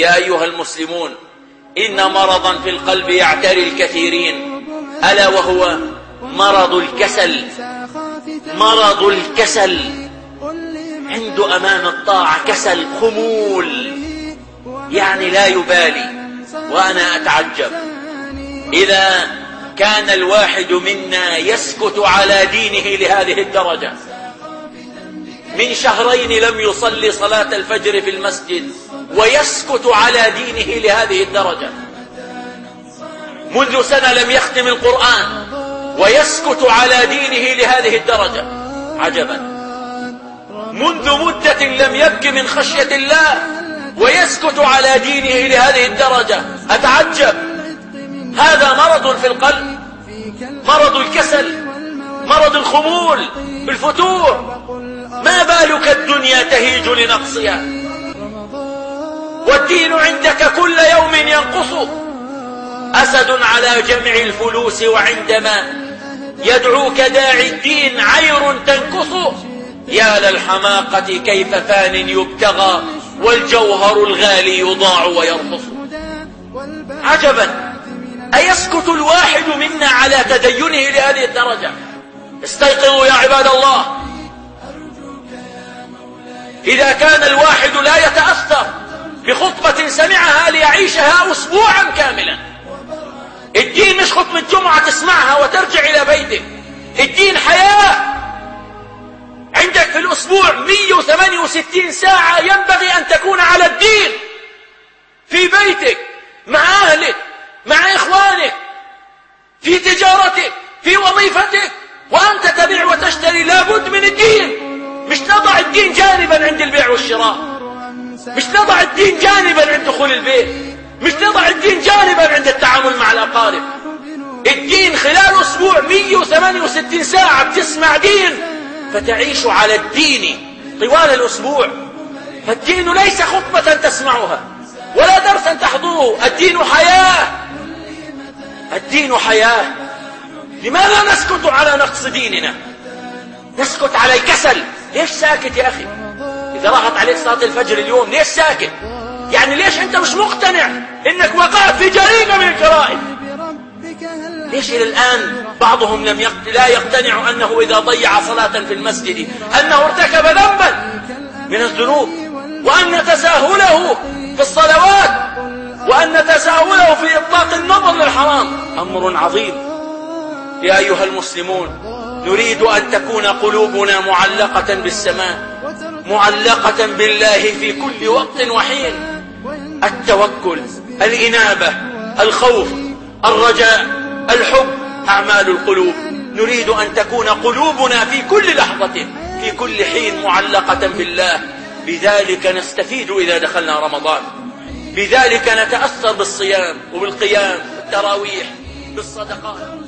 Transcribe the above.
يا أيها المسلمون، إن مرضا في القلب يعتري الكثيرين، ألا وهو مرض الكسل. مرض الكسل، عنده أمام الطاعة كسل، خمول، يعني لا يبالي. وأنا أتعجب إذا كان الواحد منا يسكت على دينه لهذه الدرجة. من شهرين لم يصلي صلاة الفجر في المسجد ويسكت على دينه لهذه الدرجة. منذ سنة لم يختم القرآن ويسكت على دينه لهذه الدرجة. عجبا. منذ مدة لم يبكي من خشية الله ويسكت على دينه لهذه الدرجة. أتعجب. هذا مرض في القلب، مرض الكسل، مرض الخمول، الفتور. ما بالك الدنيا تهيج لنقصها، والدين عندك كل يوم ينقص. أسد على جمع الفلوس، وعندما يدعوك داعي الدين عير تنكص. يا للحماقة كيف فان يبتغى، والجوهر الغالي يضاع ويرخص. عجبا. أيسكت الواحد منا على تدينه لهذه الدرجة؟ استيقظوا يا عباد الله. إذا كان الواحد لا يتأثر بخطبة سمعها ليعيشها أسبوعا كاملا. الدين مش خطبة جمعة تسمعها وترجع إلى بيتك. الدين حياة. عندك في الأسبوع 168 ساعة ينبغي أن تكون على الدين، في بيتك، مع أهلك، مع إخوانك، في تجارتك، في وظيفتك، وأنت تبيع وتشتري. لابد من الدين. مش نضع الدين جانبا عند البيع والشراء، مش نضع الدين جانبا عند دخول البيت، مش نضع الدين جانبا عند التعامل مع الأقارب. الدين خلال أسبوع 168 ساعة بتسمع دين، فتعيش على الدين طوال الأسبوع. فالدين ليس خطبة تسمعها ولا درسا تحضره. الدين حياة. الدين حياة. لماذا نسكت على نقص ديننا؟ نسكت على الكسل. ليش ساكت يا أخي؟ إذا راحت عليك صلاة الفجر اليوم ليش ساكت؟ يعني ليش أنت مش مقتنع إنك وقعت في جريمة من الجرائم؟ ليش إلى الآن بعضهم لا يقتنع أنه إذا ضيع صلاة في المسجد أنه ارتكب ذنبا من الذنوب، وأن تساهله في الصلوات، وأن تساهله في إطلاق النظر للحرام أمر عظيم. يا أيها المسلمون، نريد أن تكون قلوبنا معلقة بالسماء، معلقة بالله في كل وقت وحين. التوكل، الإنابة، الخوف، الرجاء، الحب، أعمال القلوب. نريد أن تكون قلوبنا في كل لحظة، في كل حين معلقة بالله. بذلك نستفيد إذا دخلنا رمضان، بذلك نتأثر بالصيام وبالقيام، بالتراويح، بالصدقات.